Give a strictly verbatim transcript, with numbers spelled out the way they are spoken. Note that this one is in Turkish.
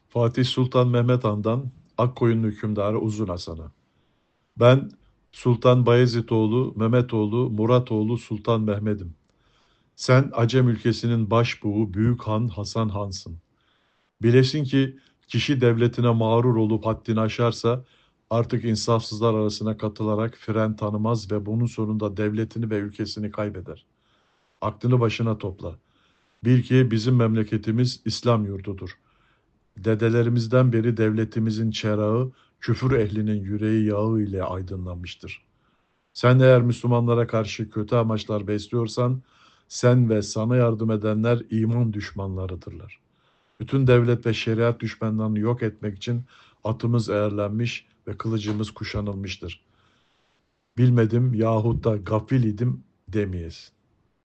Fatih Sultan Mehmet Han'dan Akkoyunlu hükümdarı Uzun Hasan'a. Ben Sultan Bayezid-oğlu Mehmetoğlu Muratoğlu Sultan Mehmet'im. Sen Acem ülkesinin başbuğu Büyük Han Hasan Han'sın. Bilesin ki kişi devletine mağrur olup haddini aşarsa artık insafsızlar arasına katılarak fren tanımaz ve bunun sonunda devletini ve ülkesini kaybeder. Aklını başına topla. Bil ki bizim memleketimiz İslam yurdudur. Dedelerimizden beri devletimizin çerağı, küfür ehlinin yüreği yağı ile aydınlanmıştır. Sen eğer Müslümanlara karşı kötü amaçlar besliyorsan, sen ve sana yardım edenler iman düşmanlarıdırlar. Bütün devlet ve şeriat düşmanlarını yok etmek için atımız eğerlenmiş ve kılıcımız kuşanılmıştır. Bilmedim yahut da gafil idim demeyiz.